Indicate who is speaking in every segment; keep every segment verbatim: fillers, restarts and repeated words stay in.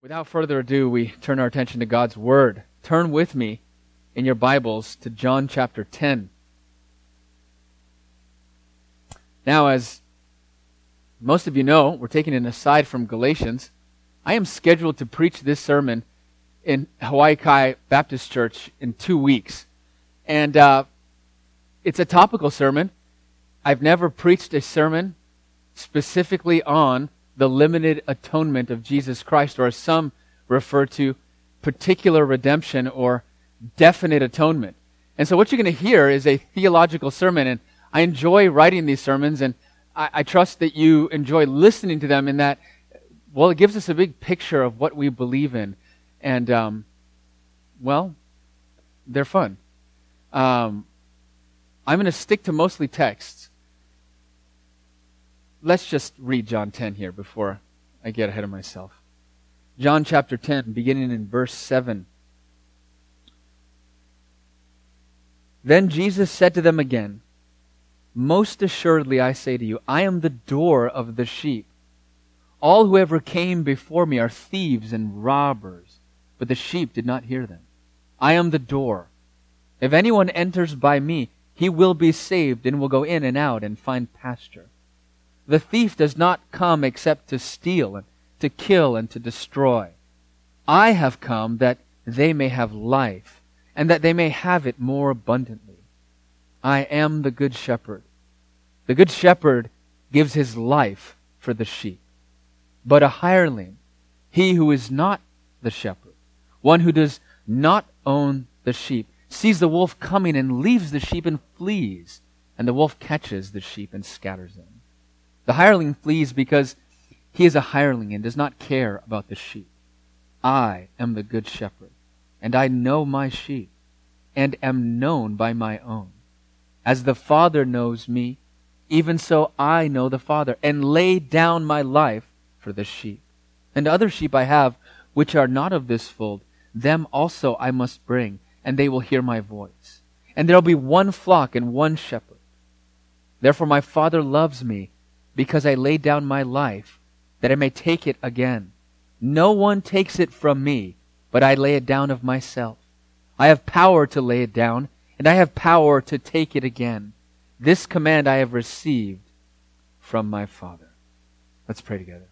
Speaker 1: Without further ado, we turn our attention to God's Word. Turn with me in your Bibles to John chapter ten. Now, as most of you know, we're taking an aside from Galatians. I am scheduled to preach this sermon in Hawaii Kai Baptist Church in two weeks. And uh, it's a topical sermon. I've never preached a sermon specifically on the limited atonement of Jesus Christ, or as some refer to, particular redemption or definite atonement. And so what you're going to hear is a theological sermon, and I enjoy writing these sermons, and I, I trust that you enjoy listening to them in that, well, it gives us a big picture of what we believe in. And, um, well, they're fun. Um, I'm going to stick to mostly texts. Let's just read John ten here before I get ahead of myself. John chapter ten, beginning in verse seven. Then Jesus said to them again, "Most assuredly I say to you, I am the door of the sheep. All who ever came before me are thieves and robbers, but the sheep did not hear them. I am the door. If anyone enters by me, he will be saved and will go in and out and find pasture. The thief does not come except to steal and to kill and to destroy. I have come that they may have life, and that they may have it more abundantly. I am the good shepherd. The good shepherd gives his life for the sheep. But a hireling, he who is not the shepherd, one who does not own the sheep, sees the wolf coming and leaves the sheep and flees, and the wolf catches the sheep and scatters them. The hireling flees because he is a hireling and does not care about the sheep. I am the good shepherd, and I know my sheep, and am known by my own. As the Father knows me, even so I know the Father, and lay down my life for the sheep. And other sheep I have, which are not of this fold, them also I must bring, and they will hear my voice. And there will be one flock and one shepherd. Therefore my Father loves me, because I lay down my life, that I may take it again. No one takes it from me, but I lay it down of myself. I have power to lay it down, and I have power to take it again. This command I have received from my Father." Let's pray together.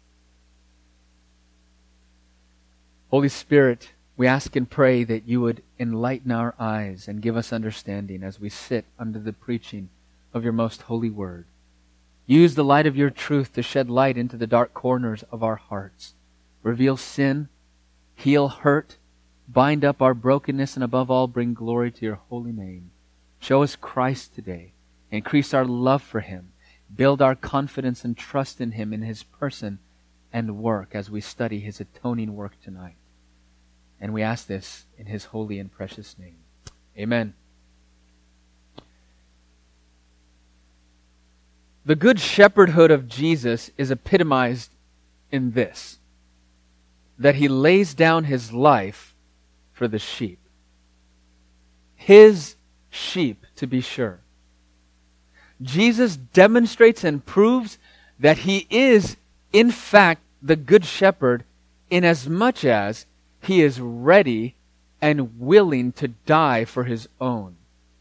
Speaker 1: Holy Spirit, we ask and pray that you would enlighten our eyes and give us understanding as we sit under the preaching of your most holy word. Use the light of your truth to shed light into the dark corners of our hearts. Reveal sin, heal hurt, bind up our brokenness, and above all, bring glory to your holy name. Show us Christ today. Increase our love for him. Build our confidence and trust in him, in his person and work, as we study his atoning work tonight. And we ask this in his holy and precious name. Amen. The good shepherdhood of Jesus is epitomized in this, that he lays down his life for the sheep. His sheep, to be sure. Jesus demonstrates and proves that he is, in fact, the good shepherd, inasmuch as he is ready and willing to die for his own.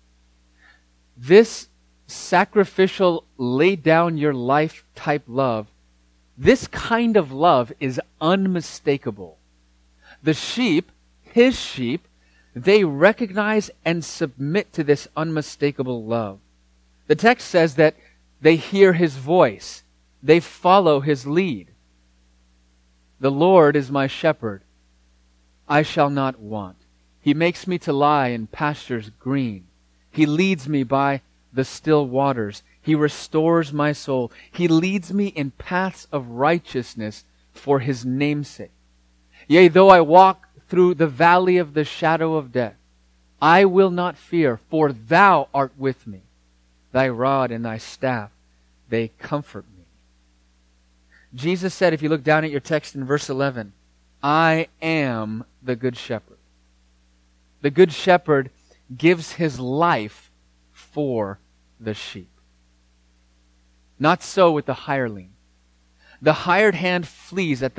Speaker 1: This sacrificial, lay down your life type love, this kind of love is unmistakable. The sheep, his sheep, they recognize and submit to this unmistakable love. The text says that they hear his voice. They follow his lead. The Lord is my shepherd. I shall not want. He makes me to lie in pastures green. He leads me by the still waters. He restores my soul. He leads me in paths of righteousness for his name's sake. Yea, though I walk through the valley of the shadow of death, I will not fear, for thou art with me. Thy rod and thy staff, they comfort me. Jesus said, if you look down at your text in verse eleven, I am the good shepherd. The good shepherd gives his life for the sheep. Not so with the hireling. The hired hand flees at the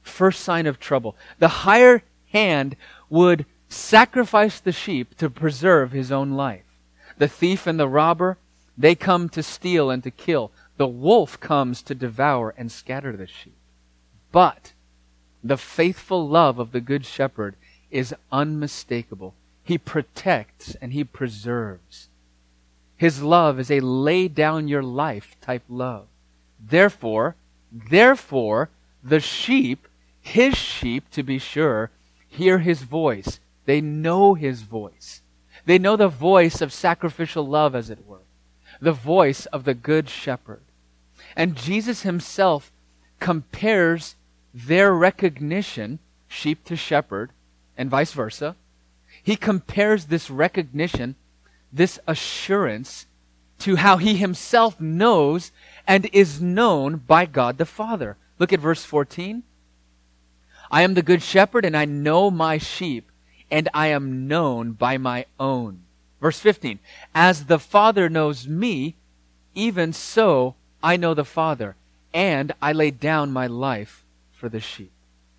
Speaker 1: first sign of trouble. The hired hand would sacrifice the sheep to preserve his own life. The thief and the robber, they come to steal and to kill. The wolf comes to devour and scatter the sheep. But the faithful love of the Good Shepherd is unmistakable. He protects and he preserves. His love is a lay down your life type love. Therefore, therefore, the sheep, his sheep to be sure, hear his voice. They know his voice. They know the voice of sacrificial love, as it were. The voice of the Good Shepherd. And Jesus himself compares their recognition, sheep to shepherd, and vice versa. He compares this recognition, this assurance, to how he himself knows and is known by God the Father. Look at verse fourteen. I am the good shepherd, and I know my sheep, and I am known by my own. Verse fifteen. As the Father knows me, even so I know the Father, and I lay down my life for the sheep.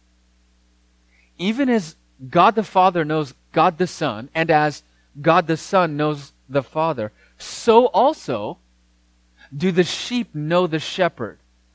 Speaker 1: Even as God the Father knows God the Son, and as God the Son knows the Father, so also do the sheep know the shepherd.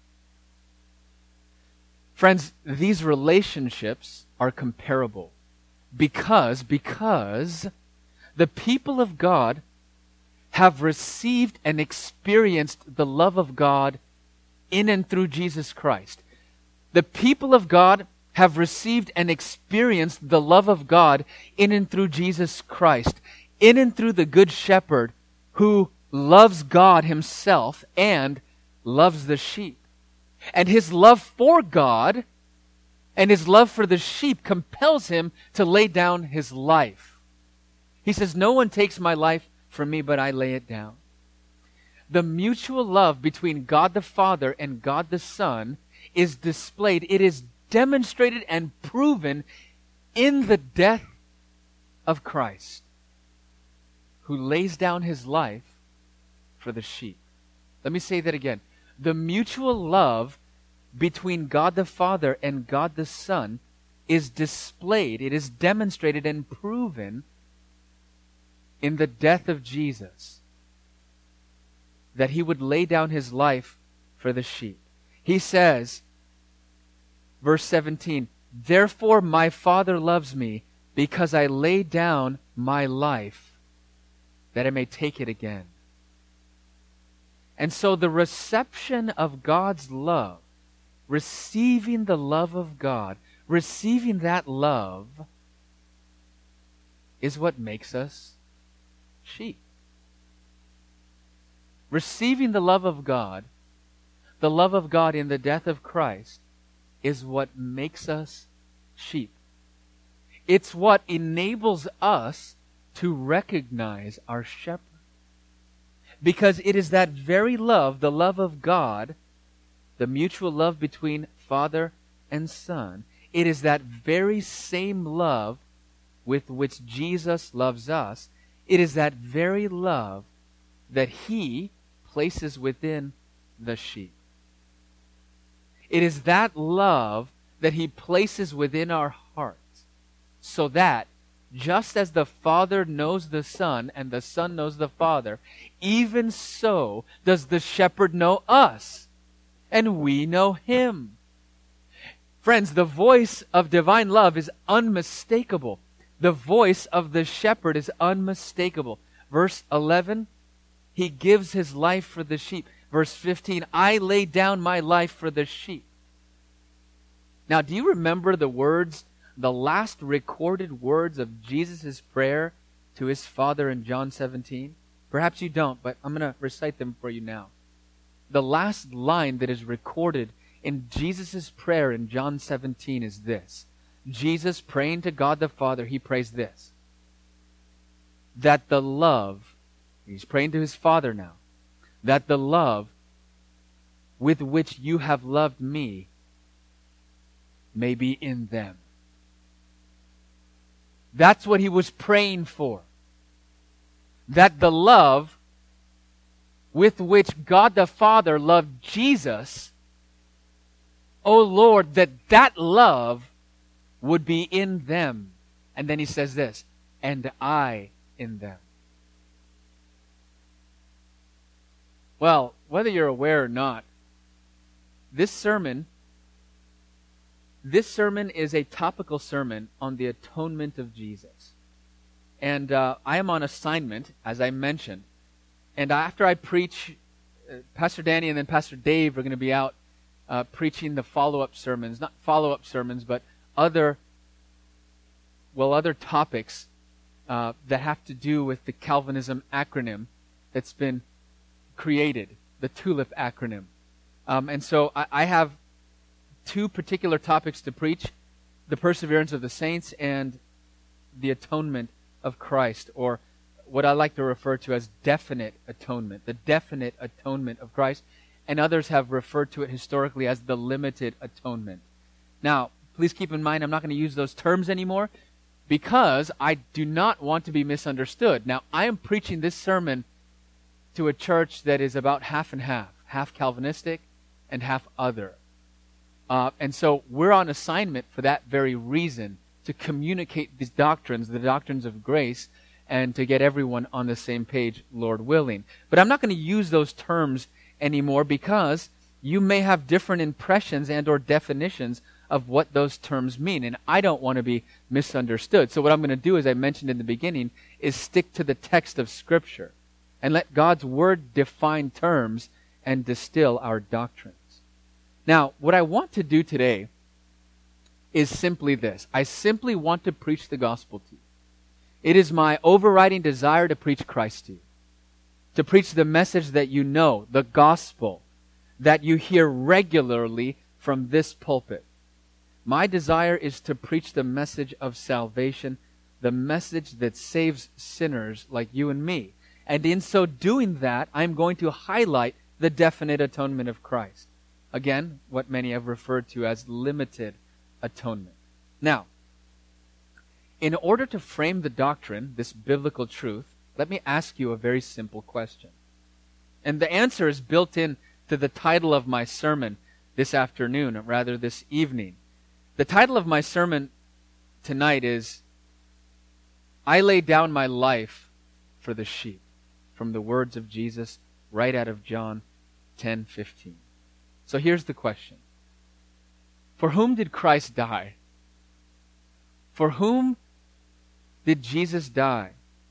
Speaker 1: Friends, these relationships are comparable because, because the people of God have received and experienced the love of God in and through Jesus Christ. The people of God have received and experienced the love of God in and through Jesus Christ, in and through the Good Shepherd who loves God himself and loves the sheep. And his love for God and his love for the sheep compels him to lay down his life. He says, no one takes my life from me, but I lay it down. The mutual love between God the Father and God the Son is displayed. It is demonstrated and proven in the death of Christ, who lays down his life for the sheep. Let me say that again. The mutual love between God the Father and God the Son is displayed, it is demonstrated and proven in the death of Jesus, that he would lay down his life for the sheep. He says, verse seventeen, therefore my Father loves me, because I lay down my life, that I may take it again. And so the reception of God's love, receiving the love of God, receiving that love, is what makes us sheep. Receiving the love of God, the love of God in the death of Christ, is what makes us sheep. It's what enables us to recognize our shepherd. Because it is that very love, the love of God, the mutual love between Father and Son, it is that very same love with which Jesus loves us. It is that very love that he places within the sheep. It is that love that he places within our hearts, so that just as the Father knows the Son and the Son knows the Father, even so does the shepherd know us, and we know him. Friends, the voice of divine love is unmistakable. The voice of the shepherd is unmistakable. Verse eleven, he gives his life for the sheep. Verse fifteen, I lay down my life for the sheep. Now, do you remember the words, the last recorded words of Jesus' prayer to his Father in John seventeen? Perhaps you don't, but I'm going to recite them for you now. The last line that is recorded in Jesus' prayer in John seventeen is this. Jesus praying to God the Father, he prays this. That the love, he's praying to his Father now, that the love with which you have loved me may be in them. That's what he was praying for. That the love with which God the Father loved Jesus O Lord, that that love would be in them. And then he says this, and I in them. Well, whether you're aware or not, this sermon, this sermon is a topical sermon on the atonement of Jesus. And uh, I am on assignment, as I mentioned. And after I preach, uh, Pastor Danny and then Pastor Dave are going to be out uh, preaching the follow-up sermons. Not follow-up sermons, but other, well, other topics uh, that have to do with the Calvinism acronym that's been created, the TULIP acronym. Um, and so I, I have two particular topics to preach: the perseverance of the saints and the atonement of Christ, or what I like to refer to as definite atonement, the definite atonement of Christ, and others have referred to it historically as the limited atonement. Now, please keep in mind, I'm not going to use those terms anymore because I do not want to be misunderstood. Now, I am preaching this sermon to a church that is about half and half, half Calvinistic and half other. Uh, and so we're on assignment for that very reason, to communicate these doctrines, the doctrines of grace, and to get everyone on the same page, Lord willing. But I'm not going to use those terms anymore because you may have different impressions and or definitions of what those terms mean, and I don't want to be misunderstood. So what I'm going to do, as I mentioned in the beginning, is stick to the text of Scripture and let God's Word define terms and distill our doctrines. Now, what I want to do today is simply this. I simply want to preach the gospel to you. It is my overriding desire to preach Christ to you. To preach the message that you know, the gospel, that you hear regularly from this pulpit. My desire is to preach the message of salvation, the message that saves sinners like you and me. And in so doing that, I'm going to highlight the definite atonement of Christ. Again, what many have referred to as limited atonement. Now, in order to frame the doctrine, this biblical truth, let me ask you a very simple question. And the answer is built in to the title of my sermon this afternoon, or rather this evening. The title of my sermon tonight is, I lay down my life for the sheep, from the words of Jesus right out of John ten fifteen. So here's the question. For whom did Christ die? For whom did Jesus die?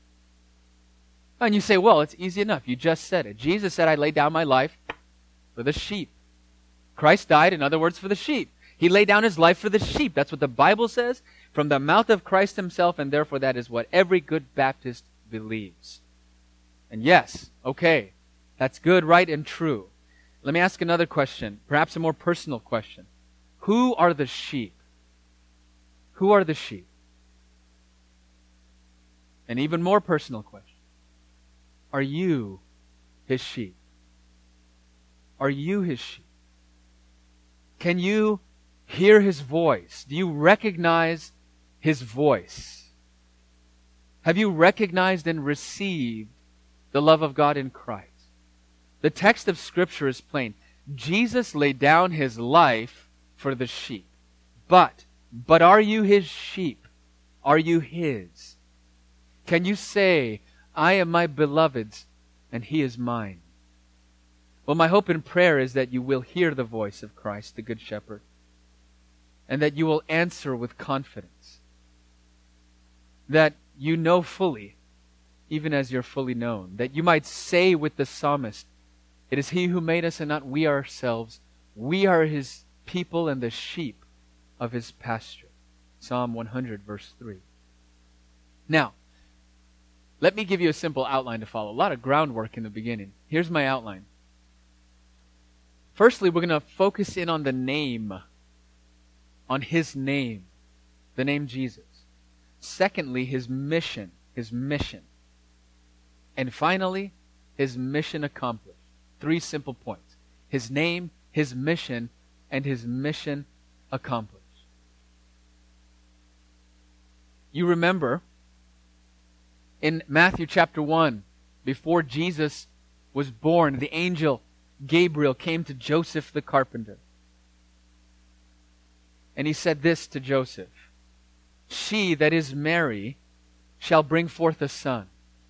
Speaker 1: And you say, well, it's easy enough. You just said it. Jesus said, I lay down my life for the sheep. Christ died, in other words, for the sheep. He laid down his life for the sheep. That's what the Bible says from the mouth of Christ himself, and therefore that is what every good Baptist believes. And yes, okay, that's good, right, and true. Let me ask another question, perhaps a more personal question. Who are the sheep? Who are the sheep? An even more personal question. Are you his sheep? Are you his sheep? Can you hear his voice? Do you recognize his voice? Have you recognized and received the love of God in Christ? The text of Scripture is plain. Jesus laid down his life for the sheep. But, but are you his sheep? Are you his? Can you say, I am my beloved's and he is mine? Well, my hope and prayer is that you will hear the voice of Christ, the Good Shepherd, and that you will answer with confidence. That you know fully, even as you're fully known. That you might say with the psalmist, it is he who made us and not we ourselves. We are his people and the sheep of his pasture. Psalm one hundred, verse three. Now, let me give you a simple outline to follow. A lot of groundwork in the beginning. Here's my outline. Firstly, we're going to focus in on the name, on his name, the name Jesus. Secondly, his mission, his mission. And finally, his mission accomplished. Three simple points. His name, his mission, and his mission accomplished. You remember in Matthew chapter one, before Jesus was born, the angel Gabriel came to Joseph the carpenter. And he said this to Joseph, "She, that is Mary, shall bring forth a son.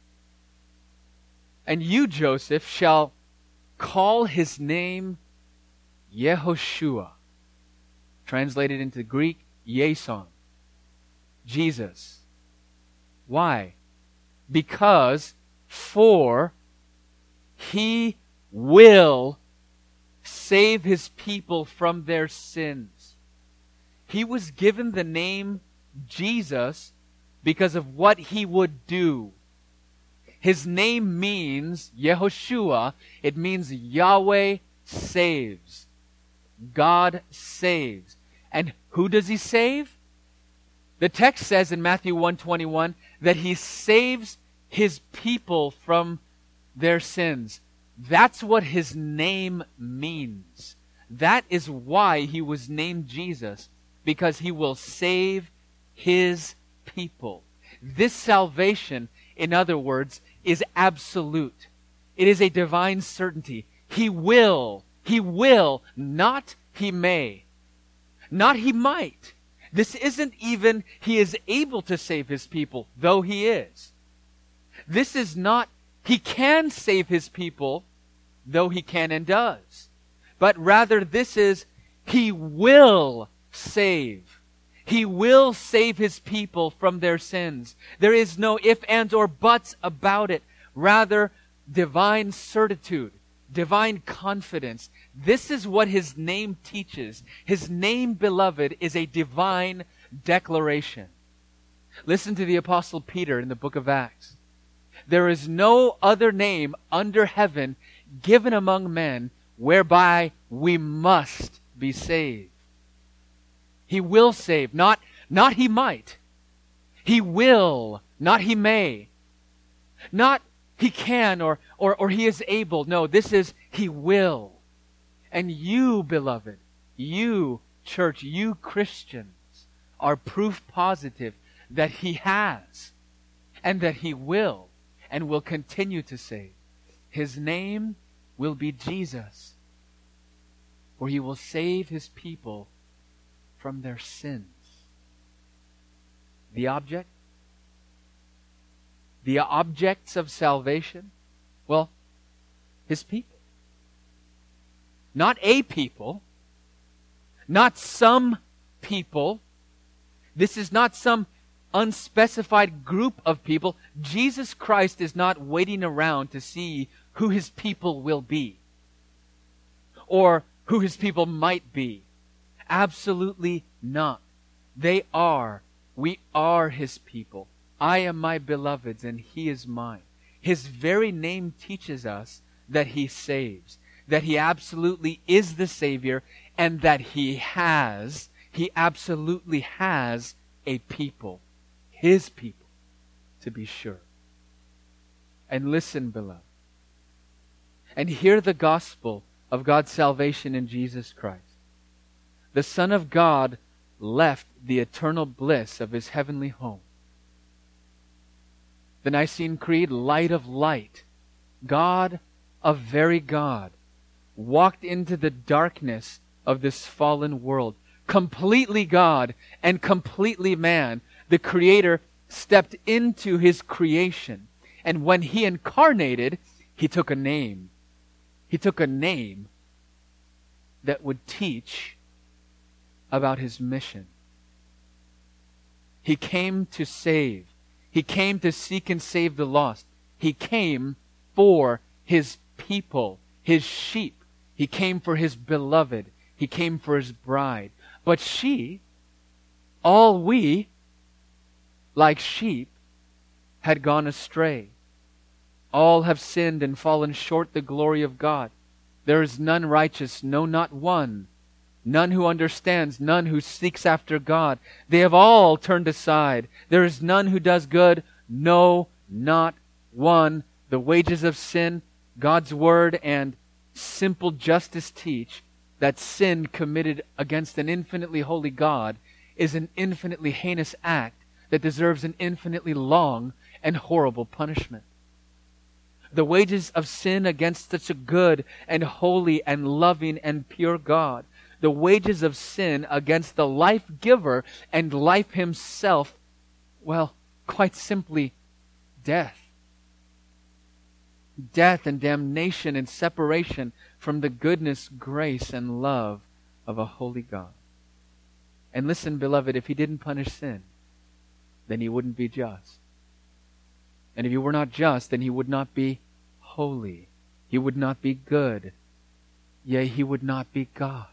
Speaker 1: And you, Joseph, shall call his name Yehoshua." Translated into Greek, Yason. Jesus. Why? Because for he will save his people from their sins. He was given the name Jesus because of what he would do. His name means, Yehoshua, it means Yahweh saves. God saves. And who does he save? The text says in Matthew one twenty-one that he saves his people from their sins. That's what his name means. That is why he was named Jesus, because he will save his people. This salvation, in other words, is absolute. It is a divine certainty. He will, he will, not he may, not he might. This isn't even he is able to save his people, though he is. This is not he can save his people, though he can and does. But rather this is he will save. He will save his people from their sins. There is no ifs, ands, or buts about it. Rather, divine certitude, divine confidence. This is what his name teaches. His name, beloved, is a divine declaration. Listen to the Apostle Peter in the book of Acts. There is no other name under heaven given among men whereby we must be saved. He will save, not, not he might. He will, not he may. Not he can or, or, or he is able. No, this is he will. And you, beloved, you, church, you Christians, are proof positive that he has and that he will and will continue to save. His name will be Jesus, for he will save his people from their sins. The object? The objects of salvation? Well, his people. Not a people. Not some people. This is not some unspecified group of people. Jesus Christ is not waiting around to see who his people will be, or who his people might be. Absolutely not. They are. We are his people. I am my beloved's and he is mine. His very name teaches us that he saves, that he absolutely is the Savior, and that he has, he absolutely has a people. His people, to be sure. And listen, beloved, and hear the gospel of God's salvation in Jesus Christ. The Son of God left the eternal bliss of his heavenly home. The Nicene Creed, light of light, God of very God, walked into the darkness of this fallen world. Completely God and completely man. The Creator stepped into his creation. And when he incarnated, he took a name. He took a name that would teach about his mission. He came to save. He came to seek and save the lost. He came for his people, his sheep. He came for his beloved. He came for his bride. But she, all we, like sheep, had gone astray. All have sinned and fallen short the glory of God. There is none righteous, no, not one. None who understands, none who seeks after God. They have all turned aside. There is none who does good, no, not one. The wages of sin, God's word and simple justice teach that sin committed against an infinitely holy God is an infinitely heinous act that deserves an infinitely long and horrible punishment. The wages of sin against such a good and holy and loving and pure God the wages of sin against the life giver and life himself, well, quite simply, death. Death and damnation and separation from the goodness, grace, and love of a holy God. And listen, beloved, if he didn't punish sin, then he wouldn't be just. And if he were not just, then he would not be holy. He would not be good. Yea, he would not be God.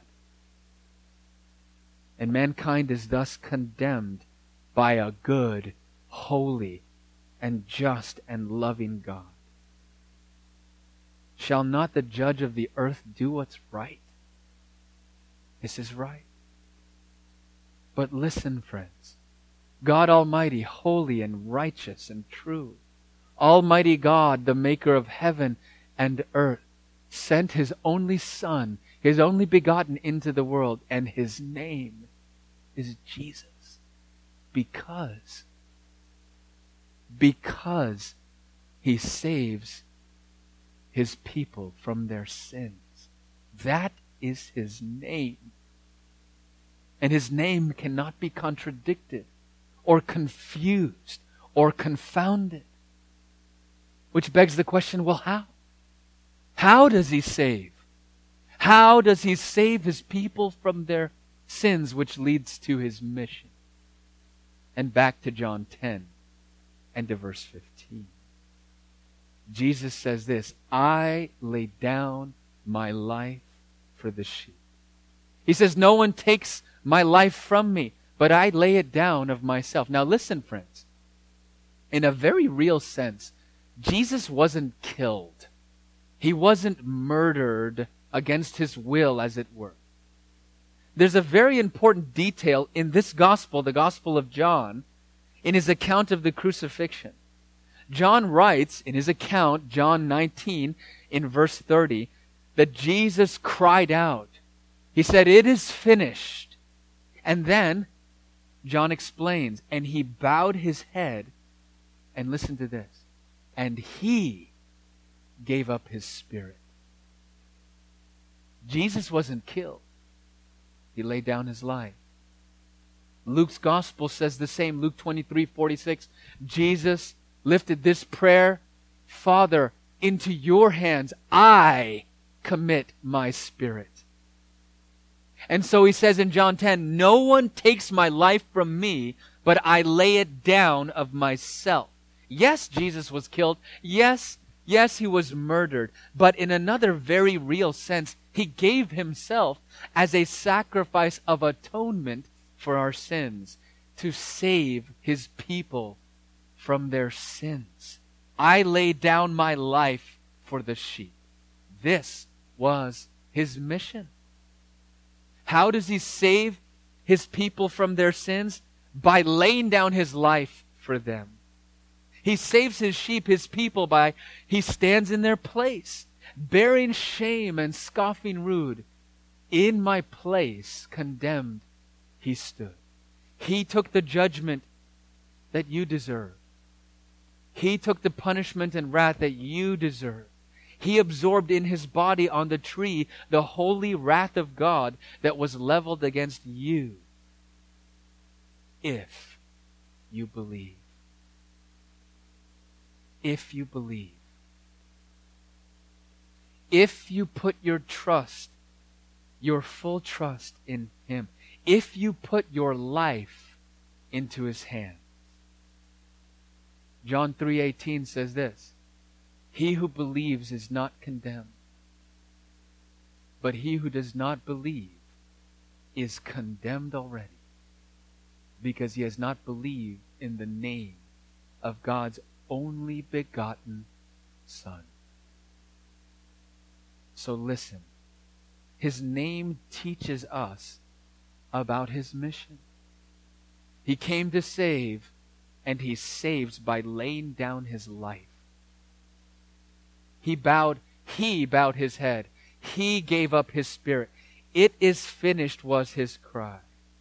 Speaker 1: And mankind is thus condemned by a good, holy, and just and loving God. Shall not the judge of the earth do what's right? This is right. But listen, friends. God Almighty, holy and righteous and true, Almighty God, the maker of heaven and earth, sent His only Son, His only begotten, into the world, and His name is Jesus. Because, because He saves His people from their sins. That is His name. And His name cannot be contradicted or confused or confounded. Which begs the question, well, how? How does He save? How does He save His people from their sins, which leads to His mission? And back to John ten and to verse fifteen. Jesus says this, I lay down my life for the sheep. He says, no one takes my life from me, but I lay it down of myself. Now listen, friends. In a very real sense, Jesus wasn't killed. He wasn't murdered against His will, as it were. There's a very important detail in this gospel, the Gospel of John, in his account of the crucifixion. John writes in his account, John nineteen, in verse thirty, that Jesus cried out. He said, it is finished. And then, John explains, and He bowed His head, and listen to this, and He gave up His spirit. Jesus wasn't killed. He laid down His life. Luke's gospel says the same. Luke twenty-three forty-six. Jesus lifted this prayer, Father, into your hands I commit my spirit. And so He says in John ten, no one takes my life from me, but I lay it down of myself. Yes, Jesus was killed. Yes, yes, He was murdered. But in another very real sense, He gave Himself as a sacrifice of atonement for our sins, to save His people from their sins. I lay down my life for the sheep. This was His mission. How does He save His people from their sins? By laying down His life for them. He saves His sheep, His people, by He stands in their place, bearing shame and scoffing rude. In my place, condemned, He stood. He took the judgment that you deserve. He took the punishment and wrath that you deserve. He absorbed in His body on the tree the holy wrath of God that was leveled against you. If you believe. If you believe. If you put your trust, your full trust in Him. If you put your life into His hands. John three eighteen says this, he who believes is not condemned, but he who does not believe is condemned already, because he has not believed in the name of God's only begotten Son. So listen, His name teaches us about His mission. He came to save, and He saves by laying down His life. He bowed, He bowed His head. He gave up His spirit. It is finished was His cry.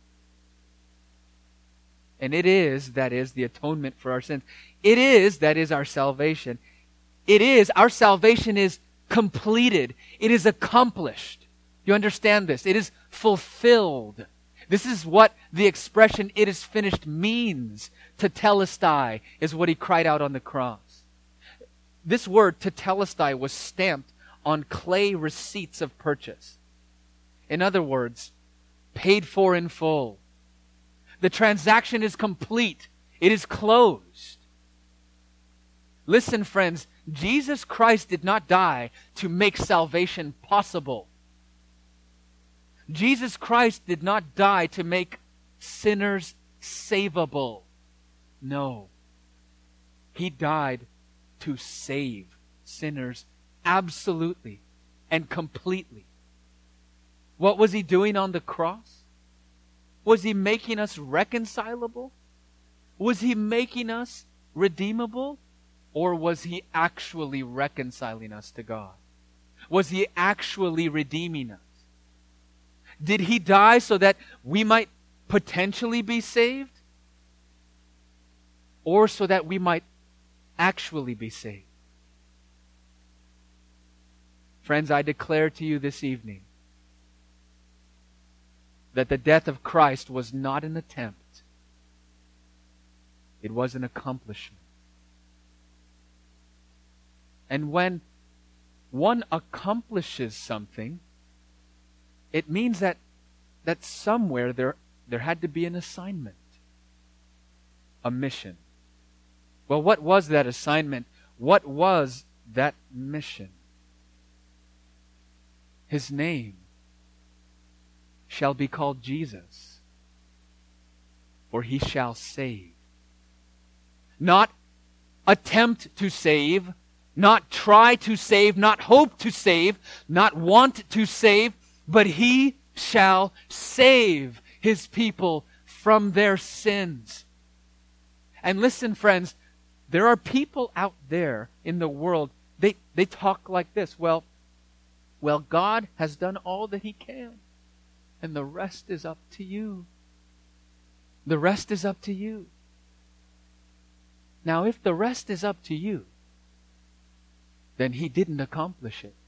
Speaker 1: And it is, that is, the atonement for our sins. It is, that is, our salvation. It is, our salvation is completed. It is accomplished. You understand this? It is fulfilled. This is what the expression "it is finished" means. Tetelestai is what he cried out on the cross. This word tetelestai was stamped on clay receipts of purchase. In other words, paid for in full. The transaction is complete. It is closed. Listen, friends, Jesus Christ did not die to make salvation possible. Jesus Christ did not die to make sinners savable. No. He died to save sinners absolutely and completely. What was he doing on the cross? Was he making us reconcilable? Was he making us redeemable? Or was he actually reconciling us to God? Was he actually redeeming us? Did he die so that we might potentially be saved? Or so that we might actually be saved? Friends, I declare to you this evening that the death of Christ was not an attempt. It was an accomplishment. And when one accomplishes something, it means that that somewhere there, there had to be an assignment, a mission. Well, what was that assignment? What was that mission? His name shall be called Jesus, for he shall save. Not attempt to save, not try to save, not hope to save, not want to save, but he shall save his people from their sins. And listen, friends, there are people out there in the world, they, they talk like this. Well, well, God has done all that he can, and the rest is up to you. The rest is up to you. Now, if the rest is up to you, then he didn't accomplish it.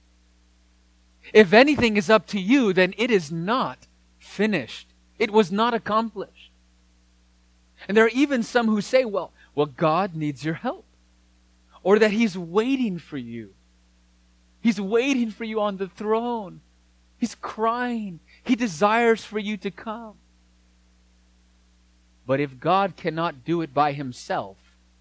Speaker 1: If anything is up to you, then it is not finished. It was not accomplished. And there are even some who say, well, well, God needs your help. Or that he's waiting for you. He's waiting for you on the throne. He's crying. He desires for you to come. But if God cannot do it by himself,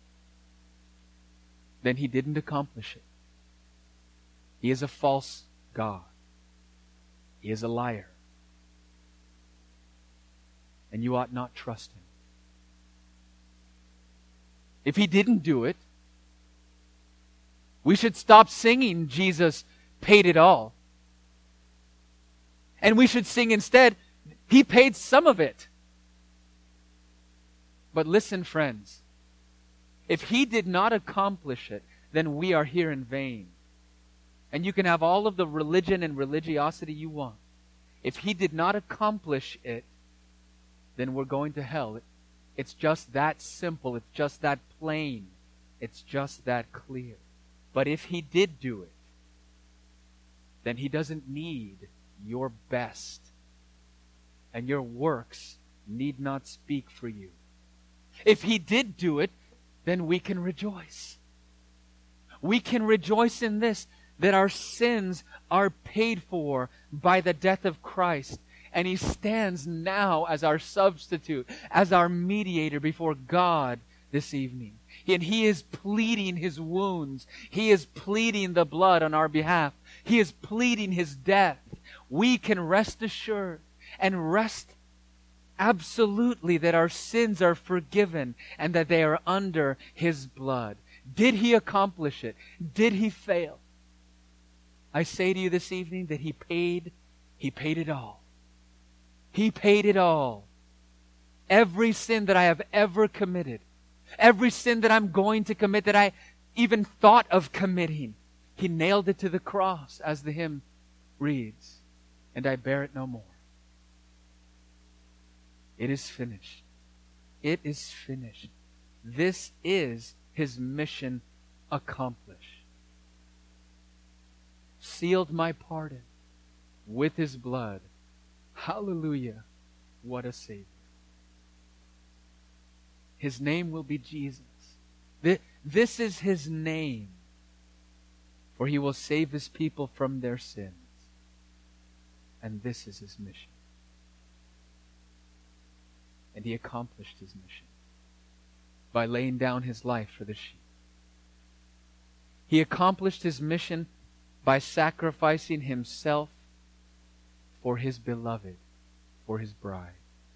Speaker 1: then he didn't accomplish it. He is a false God. He is a liar. And you ought not trust him. If he didn't do it, we should stop singing Jesus paid it all. And we should sing instead, he paid some of it. But listen, friends, if he did not accomplish it, then we are here in vain. And you can have all of the religion and religiosity you want. If he did not accomplish it, then we're going to hell. It's just that simple. It's just that plain. It's just that clear. But if he did do it, then he doesn't need your best. And your works need not speak for you. If he did do it, then we can rejoice. We can rejoice in this, that our sins are paid for by the death of Christ. And he stands now as our substitute, as our mediator before God this evening. And he is pleading his wounds. He is pleading the blood on our behalf. He is pleading his death. We can rest assured and rest absolutely that our sins are forgiven and that they are under his blood. Did he accomplish it? Did he fail? I say to you this evening that he paid, he paid it all. He paid it all. Every sin that I have ever committed, every sin that I'm going to commit, that I even thought of committing, he nailed it to the cross, as the hymn reads, and I bear it no more. It is finished. It is finished. This is his mission accomplished. Sealed my pardon. with His blood. Hallelujah. What a Savior. His name will be Jesus. This is His name. For He will save His people from their sins. And this is His mission. And He accomplished His mission by laying down His life for the sheep. He accomplished His mission by sacrificing Himself for His beloved, for His bride.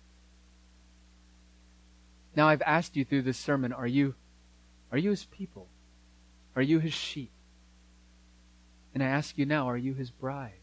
Speaker 1: Now I've asked you through this sermon, are you, are you His people? Are you His sheep? And I ask you now, are you His bride?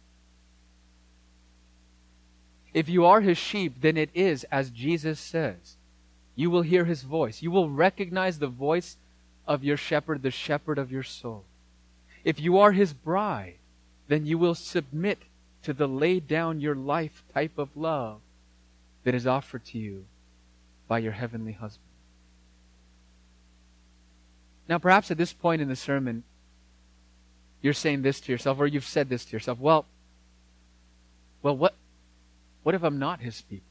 Speaker 1: If you are His sheep, then it is as Jesus says. You will hear His voice. You will recognize the voice of your shepherd, the shepherd of your soul. If you are His bride, then you will submit to the lay down your life type of love that is offered to you by your heavenly husband. Now perhaps at this point in the sermon, you're saying this to yourself, or you've said this to yourself, well, well, what, what if I'm not His people?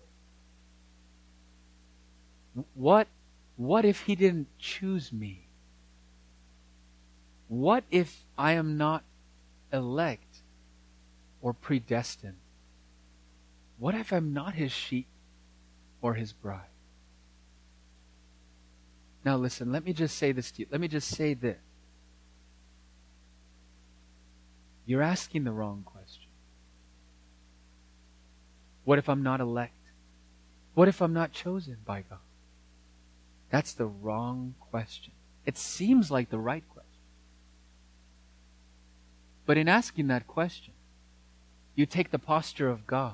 Speaker 1: What, what if He didn't choose me? What if I am not elect or predestined? What if I'm not His sheep or His bride? Now listen, let me just say this to you. Let me just say this. You're asking the wrong question. What if I'm not elect? What if I'm not chosen by God? That's the wrong question. It seems like the right question. But in asking that question, you take the posture of God,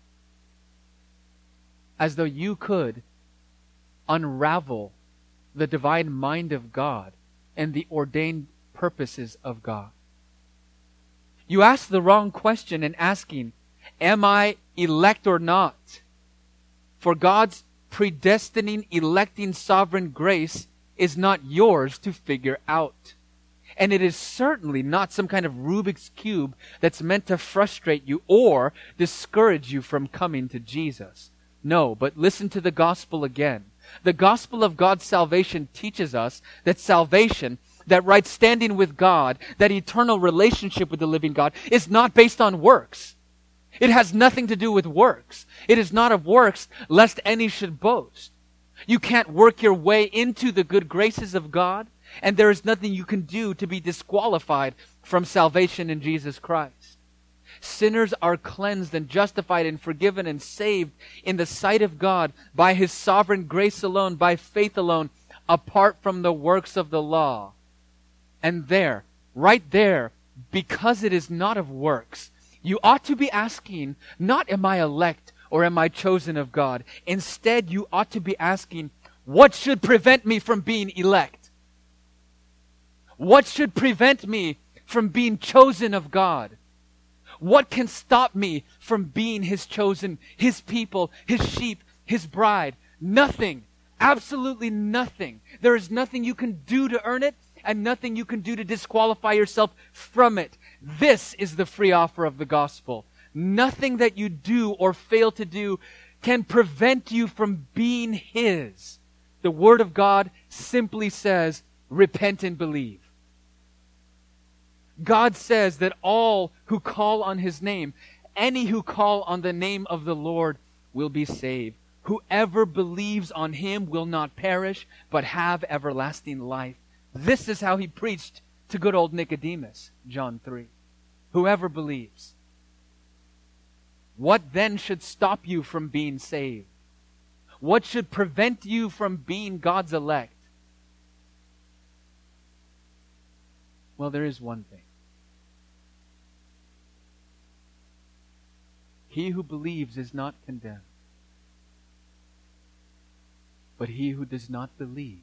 Speaker 1: as though you could unravel the divine mind of God and the ordained purposes of God. You ask the wrong question in asking, am I elect or not? For God's predestining, electing, sovereign grace is not yours to figure out. And it is certainly not some kind of Rubik's Cube that's meant to frustrate you or discourage you from coming to Jesus. No, but listen to the gospel again. The gospel of God's salvation teaches us that salvation, that right standing with God, that eternal relationship with the living God, is not based on works. It has nothing to do with works. It is not of works, lest any should boast. You can't work your way into the good graces of God, and there is nothing you can do to be disqualified from salvation in Jesus Christ. Sinners are cleansed and justified and forgiven and saved in the sight of God by His sovereign grace alone, by faith alone, apart from the works of the law. And there, right there, because it is not of works, you ought to be asking, not am I elect or am I chosen of God? Instead, you ought to be asking, what should prevent me from being elect? What should prevent me from being chosen of God? What can stop me from being His chosen, His people, His sheep, His bride? Nothing. Absolutely nothing. There is nothing you can do to earn it, and nothing you can do to disqualify yourself from it. This is the free offer of the gospel. Nothing that you do or fail to do can prevent you from being His. The Word of God simply says, repent and believe. God says that all who call on His name, any who call on the name of the Lord, will be saved. Whoever believes on Him will not perish, but have everlasting life. This is how He preached to good old Nicodemus, John three. Whoever believes. What then should stop you from being saved? What should prevent you from being God's elect? Well, there is one thing. He who believes is not condemned, but he who does not believe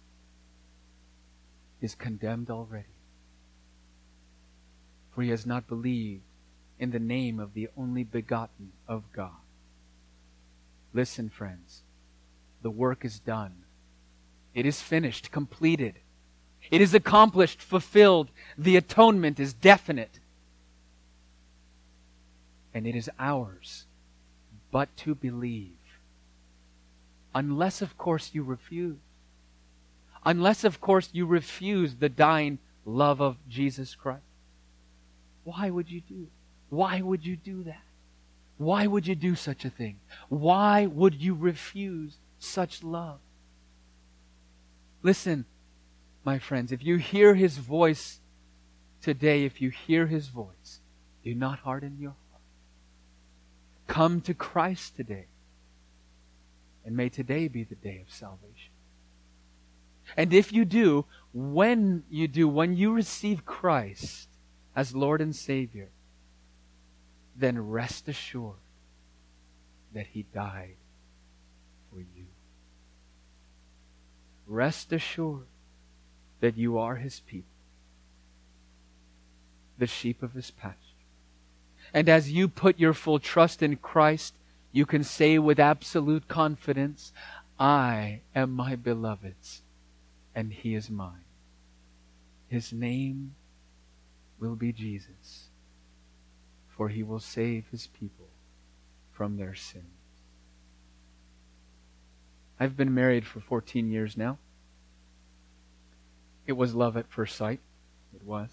Speaker 1: is condemned already. For he has not believed in the name of the only begotten of God. Listen, friends, the work is done. It is finished, completed. It is accomplished, fulfilled. The atonement is definite. And it is ours but to believe. Unless, of course, you refuse. Unless, of course, you refuse the dying love of Jesus Christ. Why would you do it? Why would you do that? Why would you do such a thing? Why would you refuse such love? Listen, my friends, if you hear His voice today, if you hear His voice, do not harden your heart. Come to Christ today. And may today be the day of salvation. And if you do, when you do, when you receive Christ as Lord and Savior, then rest assured that He died for you. Rest assured that you are His people, the sheep of His pasture. And as you put your full trust in Christ, you can say with absolute confidence, I am my beloved's, and He is mine. His name will be Jesus, for He will save His people from their sins. I've been married for fourteen years now. It was love at first sight. It was.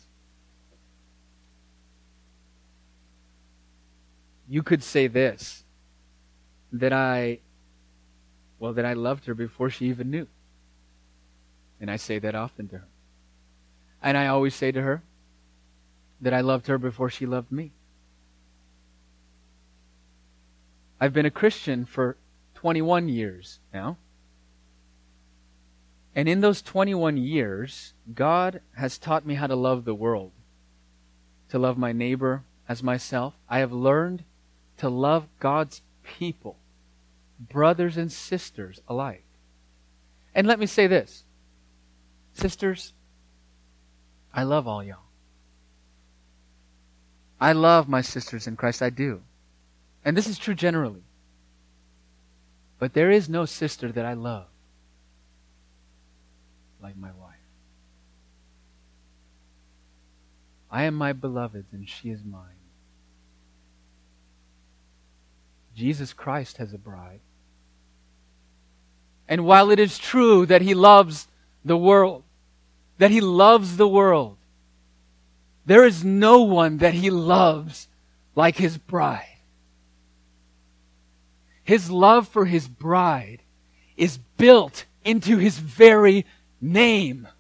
Speaker 1: You could say this, that I, well, that I loved her before she even knew. And I say that often to her. And I always say to her that I loved her before she loved me. I've been a Christian for twenty-one years now. And in those twenty-one years, God has taught me how to love the world, to love my neighbor as myself. I have learned to love God's people, brothers and sisters alike. And let me say this, sisters, I love all y'all. I love my sisters in Christ, I do. And this is true generally. But there is no sister that I love like my wife. I am my beloved's and she is mine. Jesus Christ has a bride. And while it is true that He loves the world, that He loves the world, there is no one that He loves like His bride. His love for His bride is built into His very name.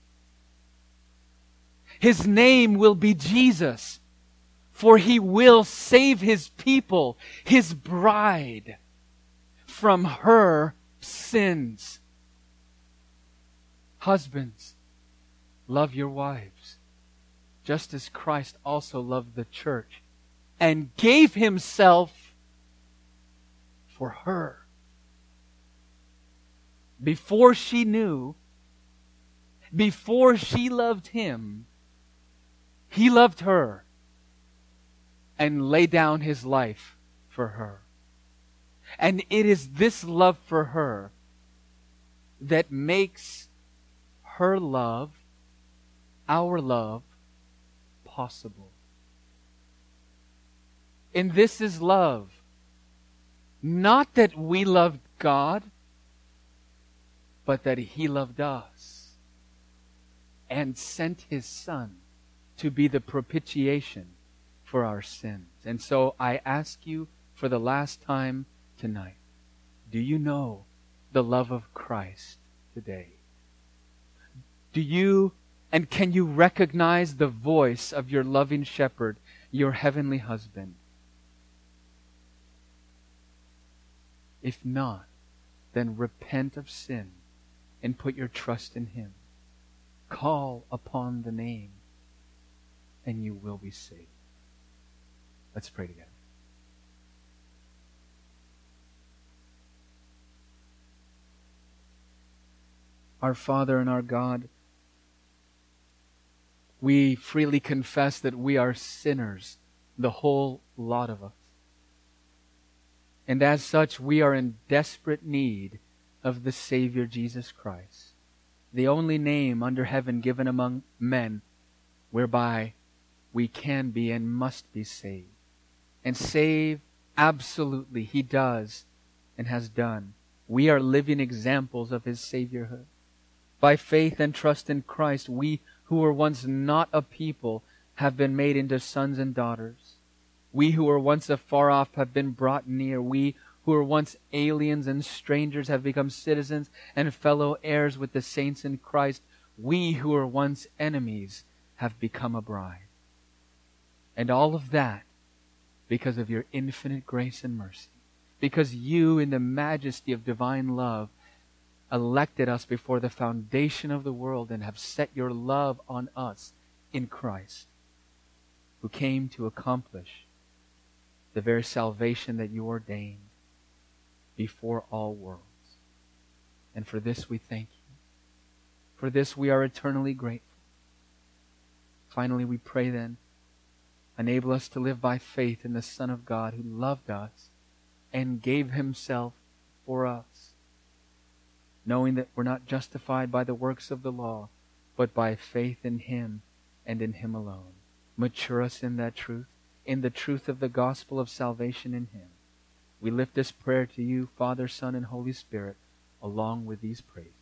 Speaker 1: His name will be Jesus, for He will save His people, His bride, from her sins. Husbands, love your wives, just as Christ also loved the church and gave Himself for her. Before she knew, before she loved Him, He loved her and laid down His life for her. And it is this love for her that makes her love, our love, possible. And this is love. Not that we loved God, but that He loved us and sent His Son to be the propitiation for our sins. And so I ask you for the last time tonight, do you know the love of Christ today? Do you and can you recognize the voice of your loving shepherd, your heavenly husband? If not, then repent of sin and put your trust in Him. Call upon the name and you will be saved. Let's pray together. Our Father and our God, we freely confess that we are sinners, the whole lot of us. And as such, we are in desperate need of the Savior Jesus Christ, the only name under heaven given among men whereby we can be and must be saved. and save absolutely. He does and has done. We are living examples of His Saviorhood. By faith and trust in Christ, we who were once not a people have been made into sons and daughters. We who were once afar off have been brought near. We who were once aliens and strangers have become citizens and fellow heirs with the saints in Christ. We who were once enemies have become a bride. And all of that because of your infinite grace and mercy. Because you, in the majesty of divine love, elected us before the foundation of the world and have set your love on us in Christ, who came to accomplish the very salvation that you ordained before all worlds. And for this we thank you. For this we are eternally grateful. Finally, we pray then, enable us to live by faith in the Son of God who loved us and gave Himself for us, knowing that we're not justified by the works of the law, but by faith in Him and in Him alone. Mature us in that truth, in the truth of the gospel of salvation in Him. We lift this prayer to you, Father, Son, and Holy Spirit, along with these praises.